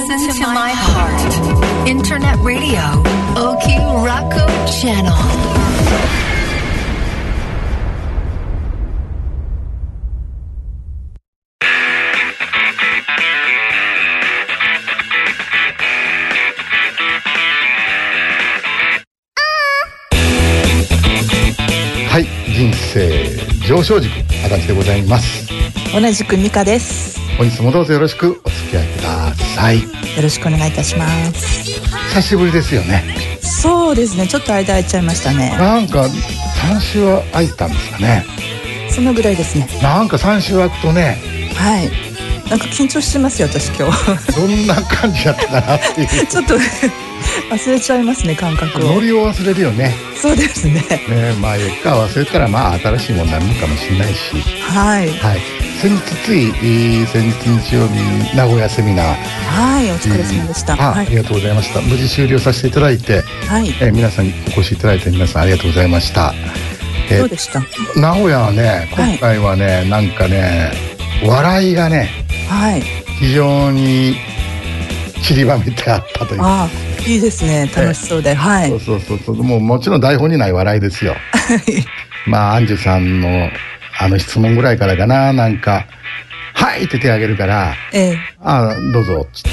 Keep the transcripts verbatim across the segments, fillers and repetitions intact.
Listen to my heart. Internet radio. Oki Raku Channel. はい、人生上昇軸足立でございます。 同じくミカです。 本日もどうぞよろしくお付き合いください。よろしくお願いいたします。 久しぶりですよね。 そうですね、ちょっと間空いちゃいましたね。 なんかさん週は空いたんですかね。 そのぐらいですね。 なんかさん週空くとね、 はい、なんか緊張してますよ私今日。 どんな感じだったかなっていうちょっと忘れちゃいますね、感覚を。 ノリを忘れるよね。 そうですね。 ね、まあよっか忘れたらまあ新しいものになるのかもしれないし、 はい、はい、 先日つい先日日曜日名古屋セミナー、 はい、お疲れ様でした、 うん、あ、はい、ありがとうございました。無事終了させていただいて、はい、え皆さんにお越しいただいて皆さんありがとうございました。 どうでした？ 名古屋はね、今回はね、はい、なんかね笑いがね、はい、非常に散りばめてあったという。ああ、いいですね、楽しそうで、はい、 そうそうそうそう、もうもちろん台本にない笑いですよ。まあアンジュさんのあの質問ぐらいからかな、なんかはいって手挙げるから、ええ、ああどうぞっつって、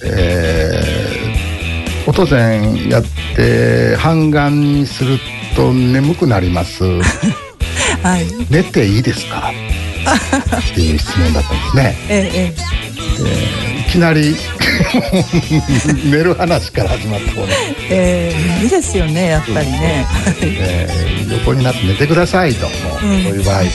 えー、お当然やって半眼にすると眠くなります、はい、寝ていいですかっていう質問だったんですね。えええー、いきなり寝る話から始まった方ね、 えー、いいですよね、やっぱりね。 えー、横になって寝てくださいと、もう、うん、そういう場合だと、うん、はい、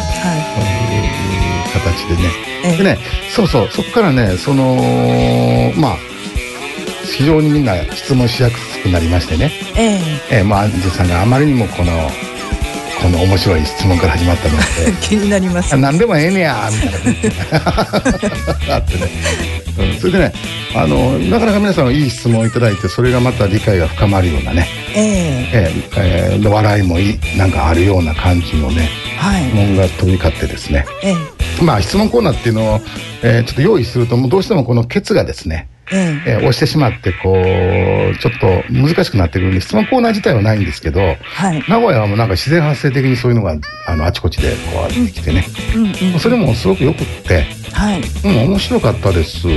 そういう形でね、えー、でね、そうそう、そこからね、そのまあ非常にみんな質問しやすくなりましてね、えーえー、まあアンジュさんがあまりにもこのこの面白い質問から始まったので気になります、ね、 何でもええねやみたいなあってね、うん、それでね、あのなかなか皆さんのいい質問をいただいて、それがまた理解が深まるようなね、えーえーえー、笑いもいいなんかあるような感じのね、はい、質問が飛び交ってですね、えー、まあ質問コーナーっていうのを、えー、ちょっと用意するともうどうしてもこのケツがですね、えええー、押してしまってこうちょっと難しくなってくるんで、質問コーナー自体はないんですけど、はい、名古屋はもうなんか自然発生的にそういうのがあのあちこちでこう出てきてね、うんうんうん、それもすごくよくって、はい、うん、面白かったです、うん、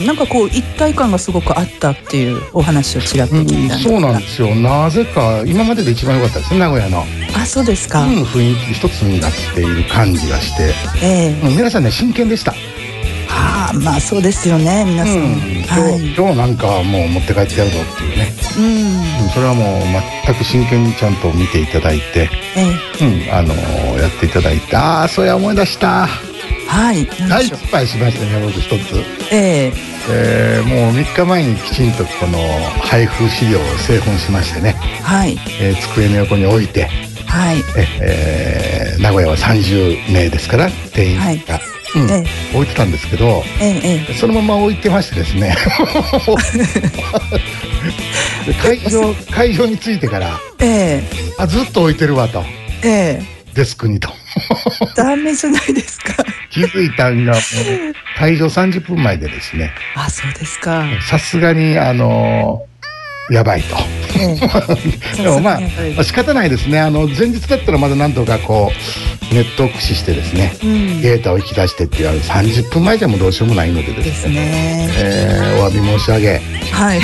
なんかこう一体感がすごくあったっていうお話をちらっと聞いたんですが、 うん、そうなんですよ。なぜか今までで一番良かったですね、名古屋の。 あ、そうですか、うん、 雰囲気一つになっている感じがして、えーうん、皆さんね真剣でした。 はあ、まあそうですよね、皆さん、うん、今日、 はい、今日なんかもう持って帰ってやるぞっていうね、うん、それはもう全く真剣にちゃんと見ていただいて、ええ、うん、あのー、やっていただいて、ああそうや思い出した、はい、大失敗しましたね、僕一つ、えええー、もうみっかまえにきちんとこの配布資料を製本しましてね、はい、えー、机の横に置いて、はい、ええー、名古屋はさんじゅうめいですから定員が、はい、うん、ええ、置いてたんですけど、ええ、そのまま置いてましてですね会場会場に着いてから、ええ、あずっと置いてるわと、ええ、デスクにとダメじゃないですか気づいたんがもう会場さんじゅっぷんまえでですね、 あ、そうですか、 さすがにあのやばいと、ええ、でもまあ仕方ないですね。あの前日だったらまだなんとかこうネットを駆使してですね、うん、データを引き出してっていうさんじゅっぷんまえじゃもうどうしようもないのでですね、ですね、えー、お詫び申し上げ、はい、はい、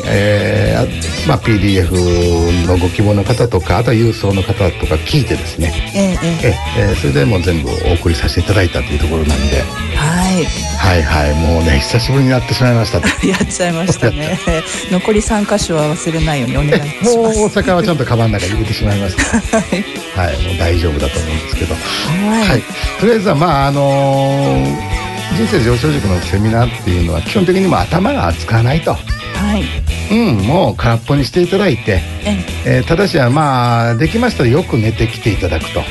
えー、まあ ピーディーエフ のご希望の方とか、あとは郵送の方とか聞いてですね、えー、えー、えー、それでもう全部お送りさせていただいたというところなんで、はい、はいはいもうね久しぶりにやってしまいましたやっちゃいましたね残りさんかしょは忘れないようにお願いします。 もう大阪はちゃんとカバンの中に入れてしまいましたはい、はい、もう大丈夫だと思うんですけど、はい、はい、とりあえずはまああのー、人生上昇塾のセミナーっていうのは基本的にも頭が使わないと、はい、うん、もう空っぽにしていただいて、えー、ただしはまあできましたらよく寝てきていただくと、はい、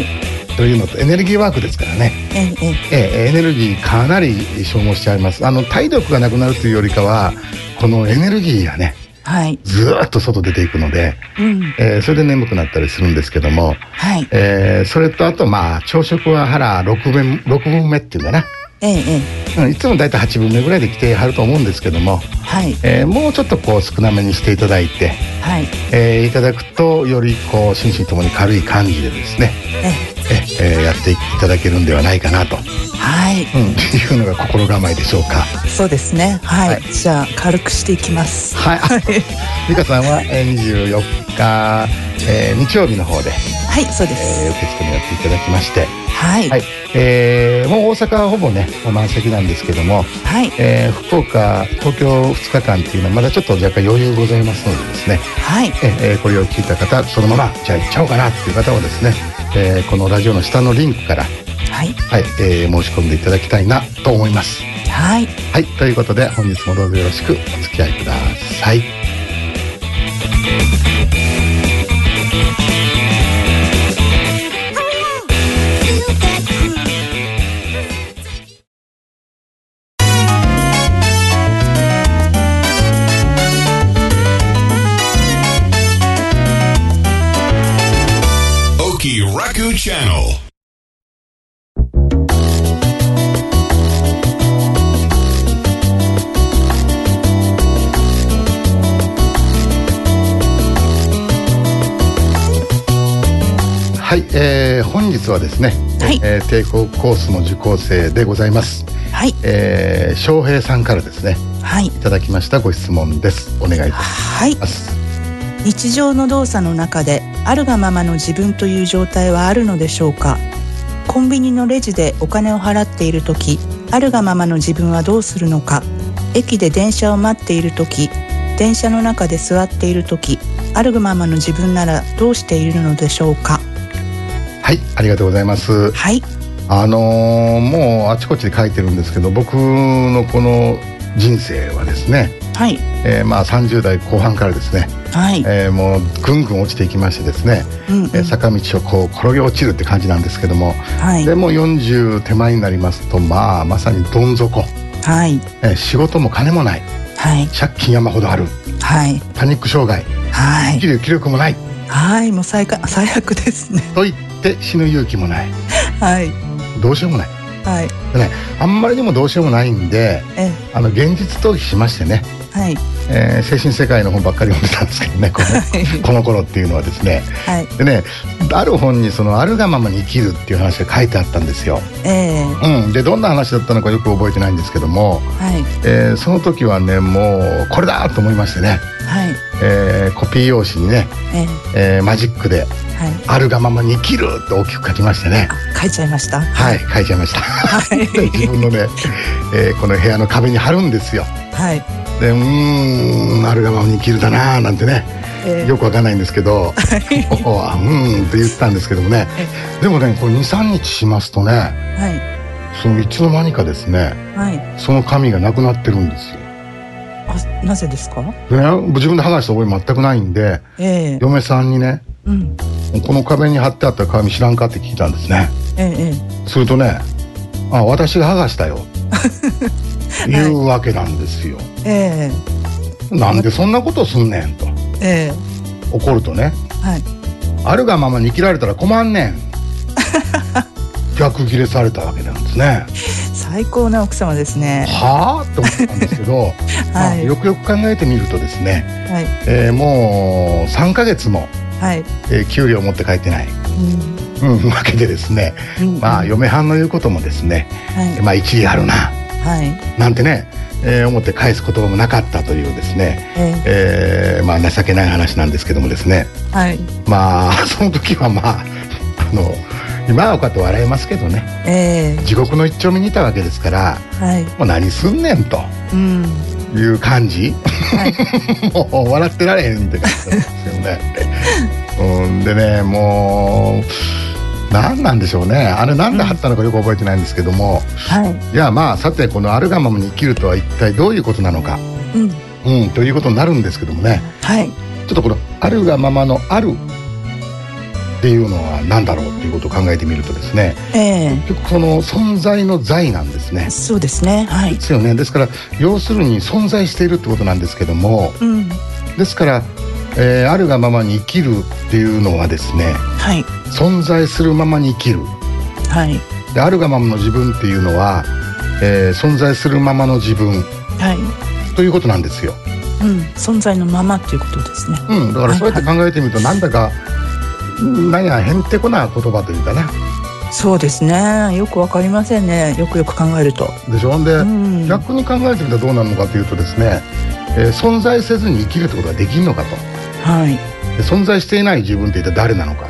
というのとエネルギーワークですからね、えええエネルギーかなり消耗しちゃいます。あの体力がなくなるというよりかはこのエネルギーがね、はい、ずーっと外出ていくので、うん、えー、それで眠くなったりするんですけども、はい、えー、それとあとまあ朝食は腹ろくぶんめっていうんだな、 ええうん、いつもだいたいはちぶんめぐらいで来てはると思うんですけども、 はい、 えー、もうちょっとこう少なめにしていただいて、 はい、 えー、いただくとよりこう心身ともに軽い感じでですね、えええー、やっていただけるんではないかなと、 はい、 うん、いうのが心構えでしょうか。 そうですね、はい、はい、じゃあ軽くしていきます。 はい、美香さんはにじゅうよっか、えー、日曜日の方で、 はい、そうです、 えー、受付もやっていただきまして、 はい、 はい、えー、もう大阪はほぼね満席なんですけども、 はい、 えー、福岡東京ふつかかんっていうのはまだちょっと若干余裕ございますのでですね、 はい、 えー、これを聞いた方そのままじゃあ行っちゃおうかなっていう方はですね、えー、このラジオの下のリンクから、はい、はい、えー、申し込んでいただきたいなと思います。 はい、 はい、ということで本日もどうぞよろしくお付き合いください。 Raku Channel。 はい、えー、本日はですね、はい、えー、帝国コースの受講生でございます。はい、えー、翔平さんからですね、はい、いただきましたご質問です。お願いいたします。 はい、日常の動作の中であるがままの自分という状態はあるのでしょうか。コンビニのレジでお金を払っているとき、あるがままの自分はどうするのか。駅で電車を待っているとき、電車の中で座っているとき、あるがままの自分ならどうしているのでしょうか。 はい、ありがとうございます。 はい、 あのー、もうあちこちで書いてるんですけど、僕のこの人生はですね、はい、えー、まあさんじゅうだいこう半からですね、はい、えー、もうぐんぐん落ちていきましてですね、うんうん、えー、坂道をこう転げ落ちるって感じなんですけども、はい、でもうよんじゅう手前になりますと、まあまさにどん底、はい、えー、仕事も金もない、はい、借金山ほどある、はい、パニック障害、はい、生きる気力もない、 はい、もう最下最悪ですね。 と言って死ぬ勇気もない、 はい、 どうしようもない、はい、でね、あんまりにもどうしようもないんで、えあの現実逃避しましてね、はい、えー、精神世界の本ばっかり読んでたんですけどね、この、はい、この頃っていうのはですね、はい、でね、ある本にそのあるがままに生きるっていう話が書いてあったんですよ、えーうん、でどんな話だったのかよく覚えてないんですけども、はい、えー、その時はねもうこれだと思いましてね、はい、えー、コピー用紙にね、えーえー、マジックで、はい、あるがままに生きるって大きく書きましてね、 書いちゃいました。 はい、書いちゃいました、はい、自分のね、えー、この部屋の壁に貼るんですよ。はい、でうーんあるがままに生きるだなーなんてね、えー、よくわかんないんですけど、ここはうんって言ったんですけどもね、でもねこれ にさんにちしますとね、はい、そのいつの間にかですね、はい、その紙がなくなってるんですよ。 あ、なぜですか？ね、 自分で剥がした覚え全くないんで、えー、嫁さんにね、うん、この壁に貼ってあった紙知らんかって聞いたんですね、えー、するとね、あ、私が剥がしたよいうわけなんですよ、えー、なんでそんなことすんねんと、えー、怒るとね、はい、あるがままに生きられたら困んねん逆ギレされたわけなんですね。 最高な奥様ですね。 はぁと思ったんですけど、はい、まあ、よくよく考えてみるとですね、はい、えー、もうさんかげつも、はい、えー、給料持って帰ってない、うんうん、わけでですね、うん、まあ嫁はんの言うこともですね、はい、まあ一理あるな、はい、なんてね、えー、思って返す言葉もなかったというですね、えーえー、まあ情けない話なんですけどもですね、はい、まあその時はまああの今はこうやって笑いますけどね、えー、地獄の一丁目にいたわけですから、はい、もう何すんねんと、うん、いう感じ、はい、もう笑ってられへんって感じなんですよね、うん、でね、もう何なんでしょうね、あれ何で貼ったのかよく覚えてないんですけども、はい、いやまあさてこのあるがままに生きるとは一体どういうことなのか、うんうん、ということになるんですけどもね、はい、ちょっとこのあるがままのあるっていうのは何だろうっていうことを考えてみるとですね、えー、結局その存在の在なんですね。 そうですね、はい、 ですよね。ですから要するに存在しているってことなんですけども、うん、ですから、えー、あるがままに生きるっていうのはですね、はい、存在するままに生きる、はい、であるがままの自分っていうのはえー、存在するままの自分、はい、ということなんですよ。 うん、存在のままっていうことですね。 うん、だからそうやって考えてみると、なんだか何やへんてこな言葉というかね。 そうですね、よくわかりませんね、よくよく考えると。 でしょ。で、うん、逆に考えてみたらどうなるのかというとですね、えー、存在せずに生きるってことができるのかと、はい、で存在していない自分って一体誰なのかって、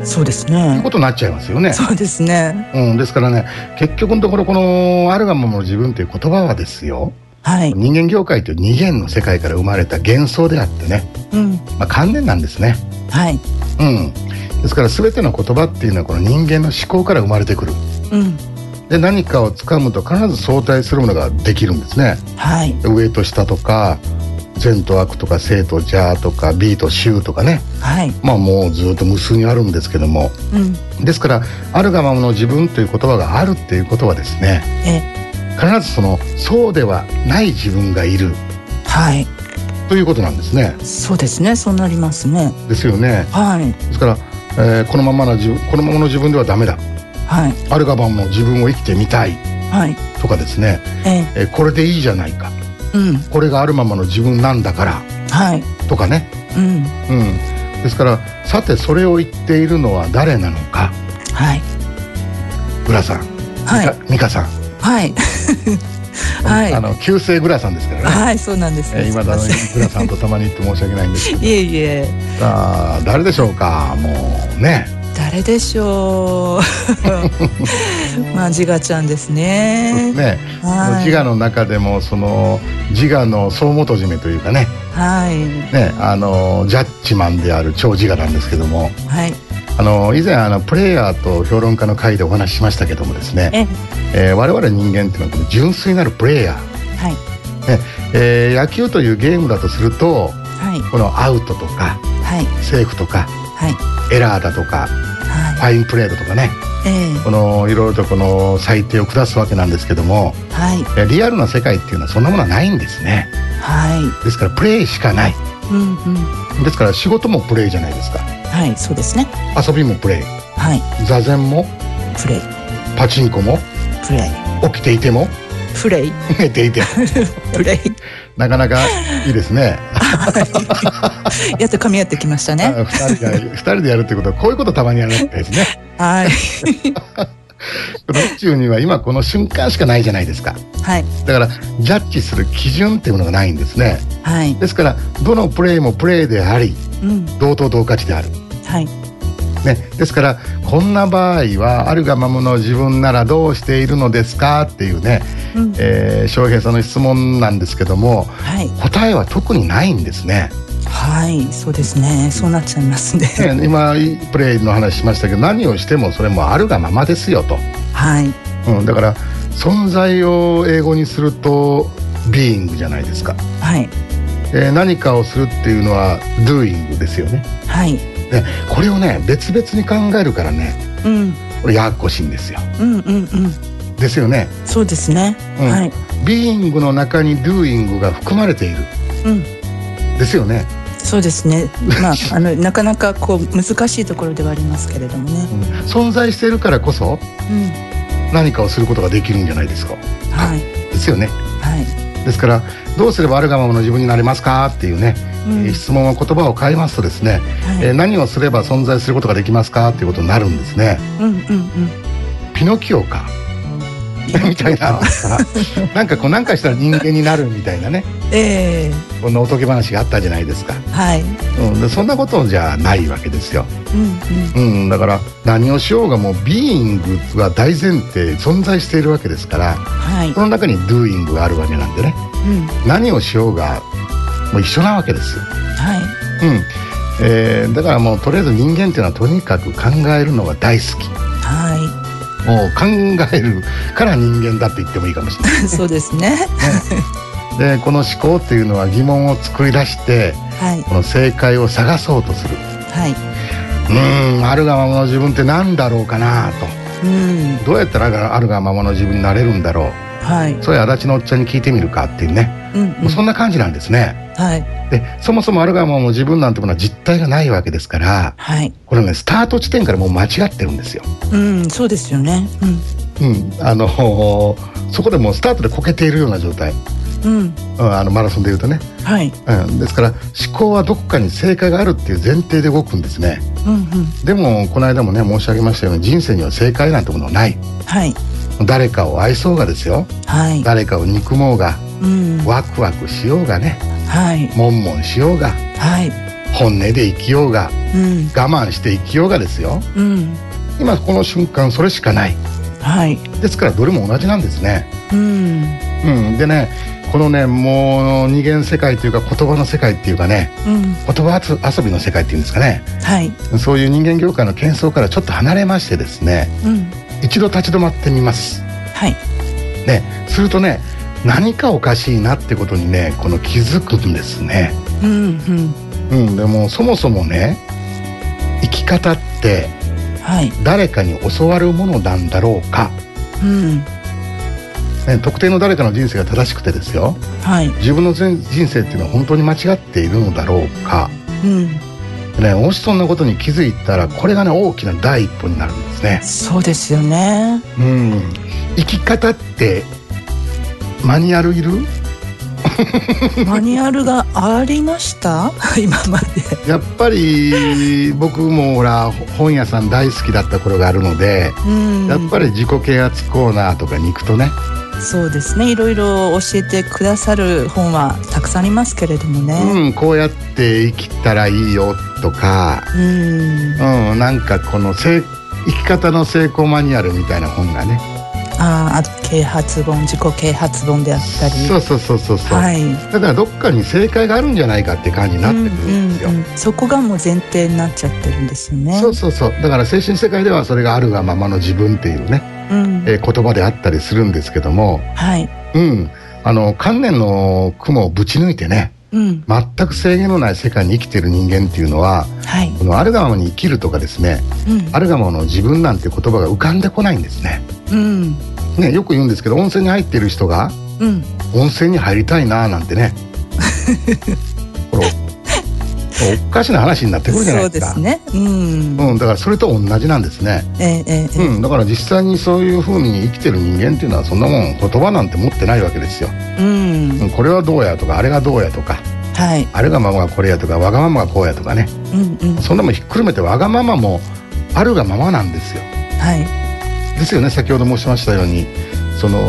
そうですね、ということになっちゃいますよね。 そうですね、 うん、ですからね、結局のところこのあるがままの自分という言葉はですよ、はい、人間業界という二元の世界から生まれた幻想であってね、うんまあ、観念なんですね。はい、うん、ですから全ての言葉っていうのはこの人間の思考から生まれてくる、うん、で何かをつかむと必ず相対するものができるんですね。はい、上と下とか善と悪とか正と邪とか美と醜とかね、はい、まあもうずっと無数にあるんですけども、うん、ですからあるがままの自分という言葉があるっていうことはですね、え必ずそのそうではない自分がいる、はい、ということなんですね。 そうですね、そうなりますね。 ですよね。はい、ですから、えー、このままの自分このままの自分ではダメだ、はい、あるがままの自分を生きてみたい、はい、とかですね、ええー、これでいいじゃないか、うん、これがあるままの自分なんだから、はい、とかね、うんうん、ですからさてそれを言っているのは誰なのか、はい、グラさん、はい、ミカさん、はいはい、あの旧姓グラさんですからね。 はい、そうなんです、ね。 えー、今だにグラさんとたまに言って申し訳ないんですけど。 いえいえ。 さあ誰でしょうか、もうね。 誰でしょう。まあジガちゃんですね。 そうですね。はい、ジガの中でもそのジガの総元締めというかね。はい。ね、あのジャッジマンである超ジガなんですけども。はい。あの以前あのプレイヤーと評論家の会でお話ししましたけどもですね、ええー、我々人間っていうのはこの純粋なるプレイヤー、はいねえー、野球というゲームだとすると、はい、このアウトとか、はい、セーフとか、はい、エラーだとか、はい、ファインプレーだとかね、えー、このいろいろとこの裁定を下すわけなんですけども、はい、リアルな世界っていうのはそんなものはないんですね。はい、ですからプレイしかない、うんうん、ですから仕事もプレイじゃないですか。 はい、そうですね。 遊びもプレイ、はい、座禅もプレイ、 パチンコもプレイ、 起きていてもプレイ、 寝ていてもプレイ、 なかなかいいですね。 やっと噛み合ってきましたね。 二人で二人でやるってことはこういうことたまにやるんですね。はい。この宇宙には今この瞬間しかないじゃないですか。はい。だからジャッジする基準っていうものがないんですね。はい。ですからどのプレイもプレイであり、うん、同等同価値である。はい。ね、ですからこんな場合はあるがままの自分ならどうしているのですかっていうね、うん、えー、翔平さんの質問なんですけども、はい、答えは特にないんですね。 はい、そうですね、そうなっちゃいますね。 ね、今プレイの話しましたけど、何をしてもそれもあるがままですよと。はい、うん、だから存在を英語にするとビーイングじゃないですか。はい、えー、何かをするっていうのは doing ですよね。はい、でこれをね別々に考えるからね、うん、これやっこしいんですよ。うんうんうん、ですよね。 そうですね、うん、はい、 ビーイングの中に doing が含まれている、うん、ですよね。 そうですね、まあ、あのなかなかこう難しいところではありますけれどもね、うん、 存在しているからこそ、うん、何かをすることができるんじゃないですか。はい、ですよね。はい、ですからどうすればあるがままの自分になれますかっていうね、うん、質問は言葉を変えますとですね、はい、えー、何をすれば存在することができますかっていうことになるんですね。うんうんうん、ピノキオかみたいななんかこう何かしたら人間になるみたいなね、えー、こんなおとぎ話があったじゃないですか。はい、うん、でそんなことじゃないわけですよ。うんうんうん、だから何をしようがもうビーイングが大前提存在しているわけですから、はい、その中にドゥーイングがあるわけなんでね、うん、何をしようがもう一緒なわけですよ。はい、うん、えー、だからもうとりあえず人間っていうのはとにかく考えるのが大好き。はい、もう考えるから人間だって言ってもいいかもしれない。 そうですね。ね、 でこの思考っていうのは疑問を作り出して、はい、この正解を探そうとする。はい、うーん、あるがままの自分って何だろうかなと。うん、どうやったらあるがままの自分になれるんだろう。はい、それ足立のおっちゃんに聞いてみるかっていうね、うんうん、もうそんな感じなんですね。はい、でそもそもあるがままの自分なんてものは実体がないわけですから、はい、これねスタート地点からもう間違ってるんですよ。 うん、そうですよね。うん、 うん、あのそこでもうスタートでこけているような状態、 うんうん、あのマラソンでいうとね、 はいうん、ですから思考はどこかに正解があるっていう前提で動くんですね、 うんうん、 でもこの間もね申し上げましたように人生には正解なんてものはない、 はい、 誰かを愛そうがですよ、はい、誰かを憎もうが、うん、ワクワクしようがね、はい、悶々しようが、はい、本音で生きようが、うん、我慢して生きようがですよ、うん、今この瞬間それしかない、はい、ですからどれも同じなんですね、うんうん、でねこのねもう二元世界というか言葉の世界っていうかね、うん、言葉遊びの世界っていうんですかね、はい、そういう人間業界の喧騒からちょっと離れましてですね、うん、一度立ち止まってみます、はいね、するとね何かおかしいなってことにねこの気づくんですね、うんうんうん、でもそもそもね生き方って誰かに教わるものなんだろうか、うんね、特定の誰かの人生が正しくてですよ、はい、自分の人生っていうのは本当に間違っているのだろうか、うんね、もしそんなことに気づいたらこれがね大きな第一歩になるんですね。 そうですよね、 うん、生き方ってマニュアルいるマニュアルがありました今までやっぱり僕もほら本屋さん大好きだった頃があるので、うん、やっぱり自己啓発コーナーとかに行くとねそうですねいろいろ教えてくださる本はたくさんありますけれどもね、 うん、こうやって生きたらいいよとか、うんうん、なんかこの生き方の成功マニュアルみたいな本がねああと啓発本自己啓発本であったりそうそうそうそうそう、はい、だからどっかに正解があるんじゃないかって感じになってくるんですよ、うんうんうん、 そこがもう前提になっちゃってるんですよね。 そうそうそうだから精神世界ではそれがあるがままの自分っていうね、うんえー、言葉であったりするんですけども、はいうん、あの観念の雲をぶち抜いてね、うん、全く制限のない世界に生きている人間っていうのは、はい、このあるがままに生きるとかですね、うん、あるがままの自分なんて言葉が浮かんでこないんですね、うんね、よく言うんですけど温泉に入っている人が、うん、温泉に入りたいななんてねこれおかしな話になってくるじゃないですか。そうですね、うんうん、だからそれと同じなんですね、えーえーうん、だから実際にそういう風に生きてる人間っていうのはそんなもん言葉なんて持ってないわけですよ、うんうん、これはどうやとかあれがどうやとか、はい、あるがままがこれやとかわがままがこうやとかね、うんうん、そんなもんひっくるめてわがままもあるがままなんですよ、はいですよね。先ほど申しましたようにその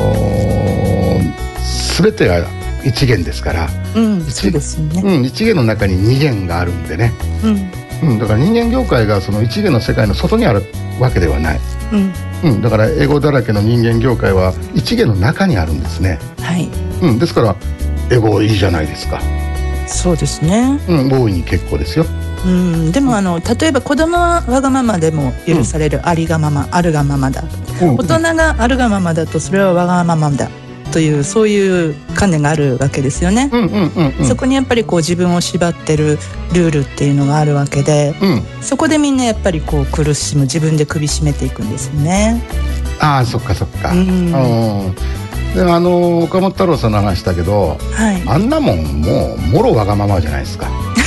全てが一元ですから、うん、そうですよね、うん、一元の中に二元があるんでね、うんうん、だから人間業界がその一元の世界の外にあるわけではない、うんうん、だからエゴだらけの人間業界は一元の中にあるんですね、はいうん、ですからエゴいいじゃないですか。 そうですね、 うん、大いに結構ですよ。 うん、でもあの例えば子供はわがままでも許される、うん、ありがままあるがままだ、うん、大人があるがままだとそれはわがままだというそういう観念があるわけですよね、うんうんうんうん、そこにやっぱりこう自分を縛ってるルールっていうのがあるわけで、うん、そこでみんなやっぱりこう苦しむ自分で首絞めていくんですよね。 ああそっかそっか、うん、であの岡本太郎さんの話だけど、はい、あんなもんもうもろわがままじゃないですか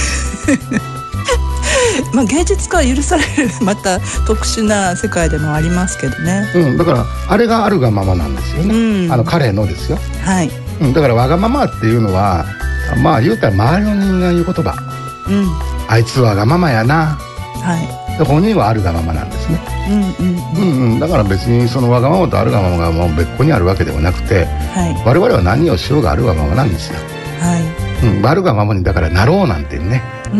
まあ、芸術家は許されるまた特殊な世界でもありますけどね、 うん、だからあれがあるがままなんですよね、うん、あの彼のですよ、はいうん、だからわがままっていうのはまあ言うたら周りの人間が言う言葉、うん、あいつわがままやな、はい、で本人はあるがままなんですね、うんうんうんうん、だから別にそのわがままとあるがままがもう別個にあるわけではなくて、はい、我々は何をしようがあるがままなんですよ、はいうん、あるがままにだからなろうなんてね、うん、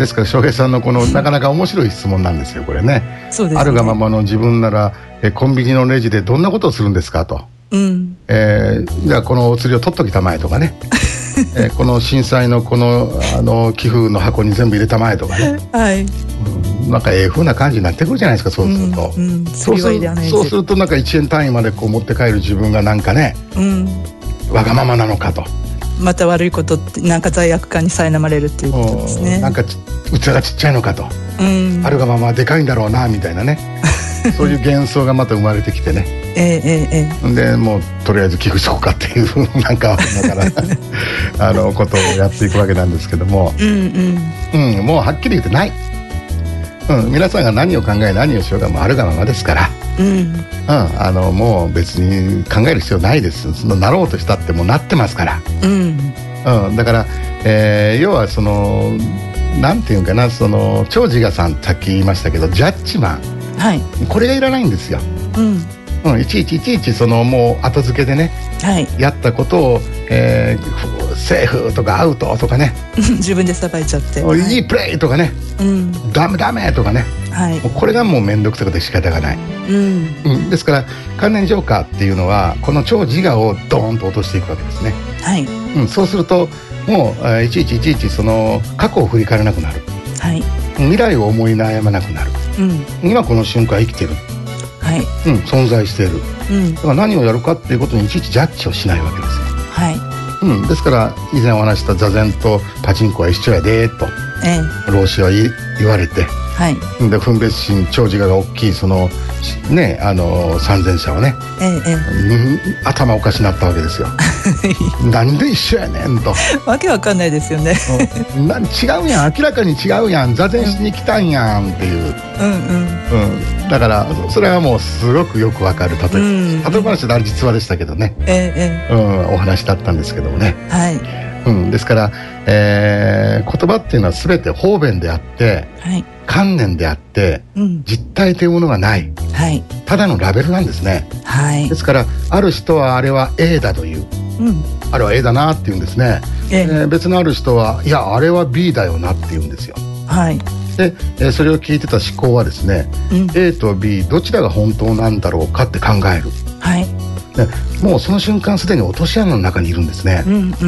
ですから翔平さんのこのなかなか面白い質問なんですよこれね。そうですね。あるがままの自分ならえコンビニのレジでどんなことをするんですかと、うんえー、じゃあこのお釣りを取っときたまえとかねえー、この震災のこの、あの寄付の箱に全部入れたまえとかね、はいうん、なんかええ風な感じになってくるじゃないですかそうすると、うんうん、そうする、そうするとなんかいちえん単位までこう持って帰る自分がなんかね、うん、わがままなのかとまた悪いことってなんか罪悪感に苛まれるっていうことですね。 なんか器がちっちゃいのかと、うん、あるがままでかいんだろうなみたいなねそういう幻想がまた生まれてきてねえー、えー、えー、でもうとりあえず寄付しようかっていうなんかだからあのことをやっていくわけなんですけども、うん、うんうん、もうはっきり言ってないうん、皆さんが何を考え何をしようがもうあるがままですから、うんうん、あのもう別に考える必要ないです。そのなろうとしたってもうなってますから、うんうん、だから、えー、要はそのなんていうかな、その長自我さんさっき言いましたけどジャッジマン、はい、これがいらないんですよ、うんうん、いちいちいちいちそのもう後付けでね、はい、やったことを、えー、セーフとかアウトとかね自分でさばいちゃって、 はい、いいプレーとかね、うん、ダメダメとかね、はい、もうこれがもう面倒くさくて仕方がない、うんうん、ですから関連ジョーカーっていうのはこの超自我をドーンと落としていくわけですね、はいうん、そうするともういちいちいちいちその過去を振り返らなくなる、はい、未来を思い悩まなくなる、うん、今この瞬間生きてる、はいうん、存在している、うん、だから何をやるかっていうことにいちいちジャッジをしないわけですよ、はいうん、ですから以前お話した座禅とパチンコは一緒やでと、ええ、老子は言, 言われて、はい、で分別心長自我が大きいそのねあの参禅者はね、ええうん、頭おかしになったわけですよなんで一緒やねんとわけわかんないですよねな違うやん明らかに違うやん座禅しに来たんやんっていう、うんうんうん、だからそれはもうすごくよくわかる例え、うん、例え話であれ実話でしたけどね、ええうん、お話だったんですけどもね、はいうん、ですから、えー、言葉っていうのは全て方便であって、はい、観念であって、うん、実体というものがない、はい、ただのラベルなんですね、はい、ですからある人はあれは A だという、うん、あれは A だなって言うんですね、ええー、別のある人はいやあれは B だよなって言うんですよ、はい、で、えー、それを聞いてた思考はですね、うん、A と B どちらが本当なんだろうかって考える、はいもうその瞬間すでに落とし穴の中にいるんですね、うんうんうん、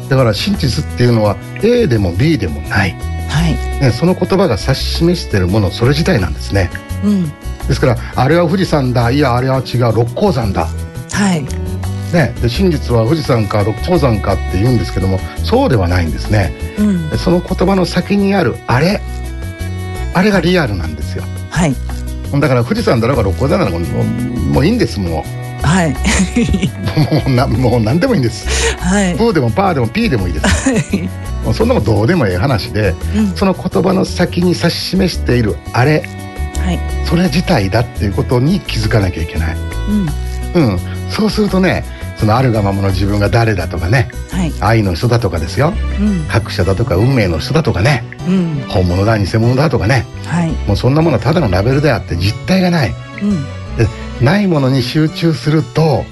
だから真実っていうのは A でも B でもない、はいね、その言葉が指し示しているものそれ自体なんですね、うん、ですからあれは富士山だいやあれは違う六甲山だ、はいね、で真実は富士山か六甲山かって言うんですけどもそうではないんですね、うん、でその言葉の先にあるあれあれがリアルなんですよ、はい、だから富士山だろうが六甲山だろうがもう、もういいんですもうはいもうなもう何でもいいんです、はい、プーでもパーでもピーでもいいです、はい、もうそんなもんどうでもいい話で、うん、その言葉の先に指し示しているあれ、はい、それ自体だっていうことに気づかなきゃいけない、うんうん、そうするとねそのあるがままの自分が誰だとかね、はい、愛の人だとかですよ、うん、格者だとか運命の人だとかね、うん、本物だ偽物だとかね、はい、もうそんなものはただのラベルであって実体がない、うんでないものに集中すると、はい、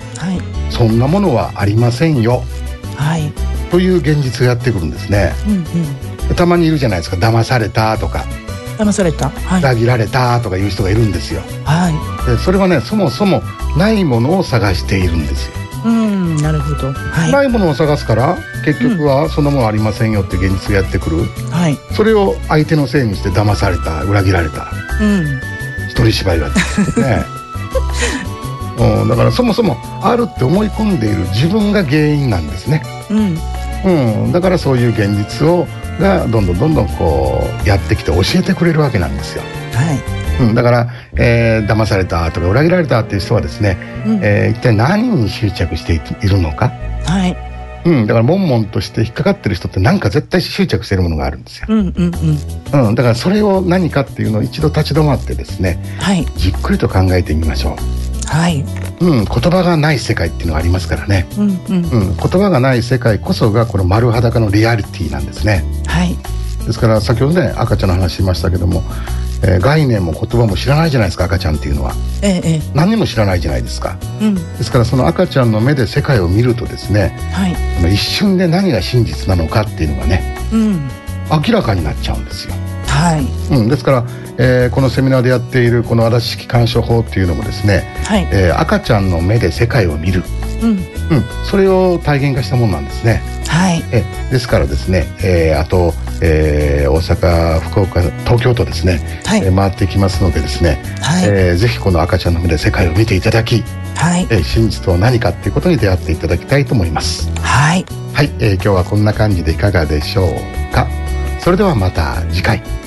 そんなものはありませんよ、はい、という現実がやってくるんですね、うんうん、たまにいるじゃないですか騙されたとか騙された、はい、 裏切られたとかいう人がいるんですよ、はい、でそれはねそもそもないものを探しているんですよ、 うんなるほど、はい、 ないものを探すから結局はそんなものありませんよっていう現実がやってくる、はい、それを相手のせいにして騙された裏切られた、うん、一人芝居がですねうん、だからそもそもあるって思い込んでいる自分が原因なんですね、うんうん、だからそういう現実をがどんどんどんどんこうやってきて教えてくれるわけなんですよ、はいうん、だから、えー、騙されたとか裏切られたっていう人はですね、うんえー、一体何に執着しているのか、はいうん、だから悶々として引っかかってる人って何か絶対執着しているものがあるんですよ、うんうんうんうん、だからそれを何かっていうのを一度立ち止まってですね、はい、じっくりと考えてみましょう、はいうん、言葉がない世界っていうのがありますからね、うんうんうん、言葉がない世界こそがこの丸裸のリアリティなんですね、はい、ですから先ほどね赤ちゃんの話しましたけども、えー、概念も言葉も知らないじゃないですか赤ちゃんっていうのは、ええ、何も知らないじゃないですか、うん、ですからその赤ちゃんの目で世界を見るとですね、はい、一瞬で何が真実なのかっていうのがね、うん、明らかになっちゃうんですよ、はいうん、ですから、えー、このセミナーでやっているこの足立式鑑賞法っていうのもですね、はいえー、赤ちゃんの目で世界を見る、うんうん、それを体現化したものなんですね、はい、えですからですね、えー、あと、えー、大阪福岡東京とですね、はいえー、回っていきますのでですね、はいえー、ぜひこの赤ちゃんの目で世界を見ていただき、はいえー、真実とは何かっていうことに出会っていただきたいと思います。はい、はいえー、今日はこんな感じでいかがでしょうか。それではまた次回。